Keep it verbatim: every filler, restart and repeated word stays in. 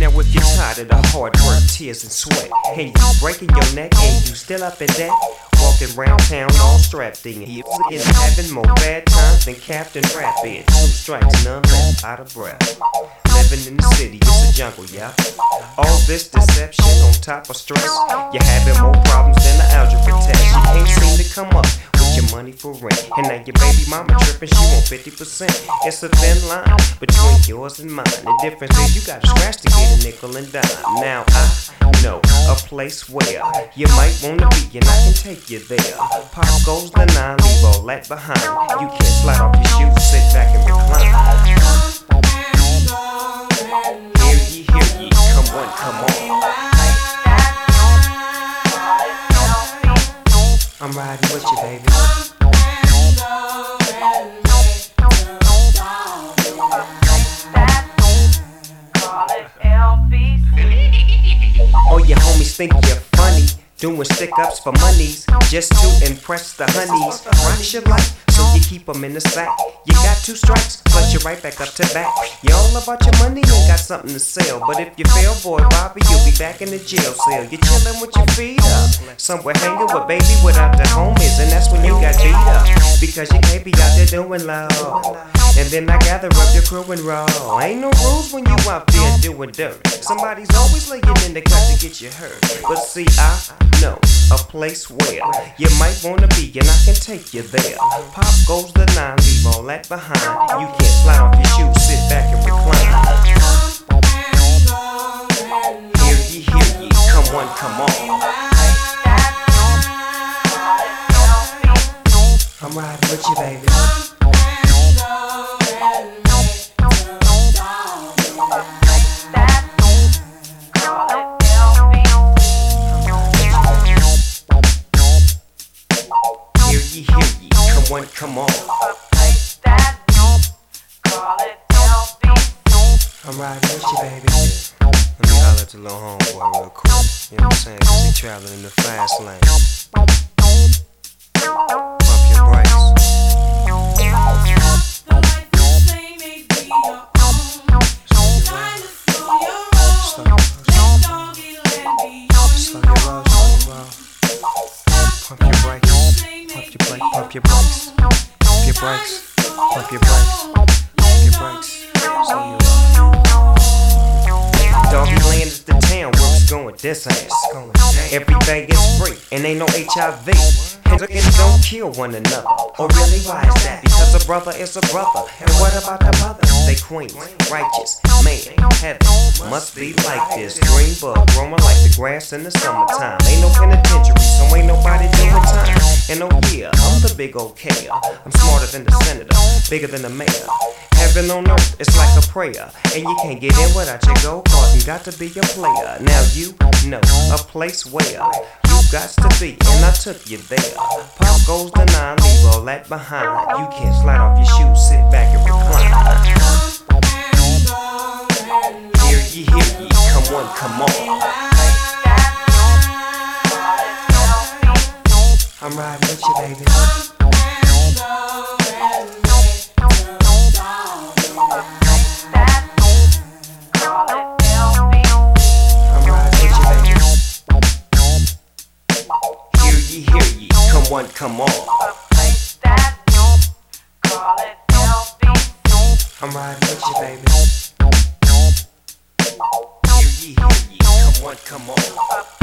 Now if you're tired of the hard work, tears and sweat, and you breaking your neck and you still up in debt, walking round town all strapped in, you in having more bad times than Captain Rapid. Two strikes, none left, out of breath. Living in the city, it's a jungle, yeah. All this deception on top of stress, you're having more problems than the algebra test. You can't seem to come up with your money for rent, and now your baby mama tripping, she want fifty percent. It's a thin line between yours and mine. The difference is you gotta scratch to get a nickel and dime. Now I know a place where you might wanna be, and I can take you there. Pop goes the nine, leave all that behind. You can't slide off your shoes, sit back and recline. Hear ye, hear ye, come on, come on. I'm riding with you, baby. Oh, your homies think you're funny, doing stick-ups for monies, just to impress the honeys. Rocks your life, so you keep them in the sack. You got two strikes, plus you're right back up to back. You're all about your money, ain't got something to sell. But if you fail, boy, Bobby, you'll be back in the jail cell. You're chilling with your feet up, somewhere hanging with baby without the homies, and that's when you got beat up, because you can't be out there doing low. And then I gather up your crew and roll. Ain't no rules when you out there doing dirt. Somebody's always laying in the cut to get you hurt. But see, I know a place where you might wanna be, and I can take you there. Pop goes the nine, leave all that behind. You can't slide off your shoes, sit back and recline. Hear ye, hear ye, come on, come on. I'm riding with you, baby. Hear ye, hear ye, come on, come on. I'm riding with you, baby. Let me holler at the little homeboy real quick. You know what I'm saying? Cause he traveling in the fast lane. Pump your brakes. Pump your brakes, pump your brakes, pump your brakes, pump your brakes, pump your brakes, pump your brakes. Doggy land is the town where it's going this ass. Everything is free and ain't no H I V. And don't kill one another. Or really, why is that? Because a brother is a brother. And what about the mothers? They queens, righteous, man, heaven must be like this. Green bug growing like the grass in the summertime. Ain't no penitentiary, so ain't nobody doing time. And oh yeah, I'm the big old K. I'm smarter than the senator, bigger than the mayor. Heaven on earth, it's like a prayer. And you can't get in without your gold card. You got to be a player. Now you know a place where you got to be, and I took you there. Pop goes the nine, leave all that behind. You can't slide off your shoes, sit back and recline. Hear ye, hear ye, come on, come on. I'm riding with you, baby. Come on, come on. I'm riding with you, baby. Hear ye, hear ye, come on, come on.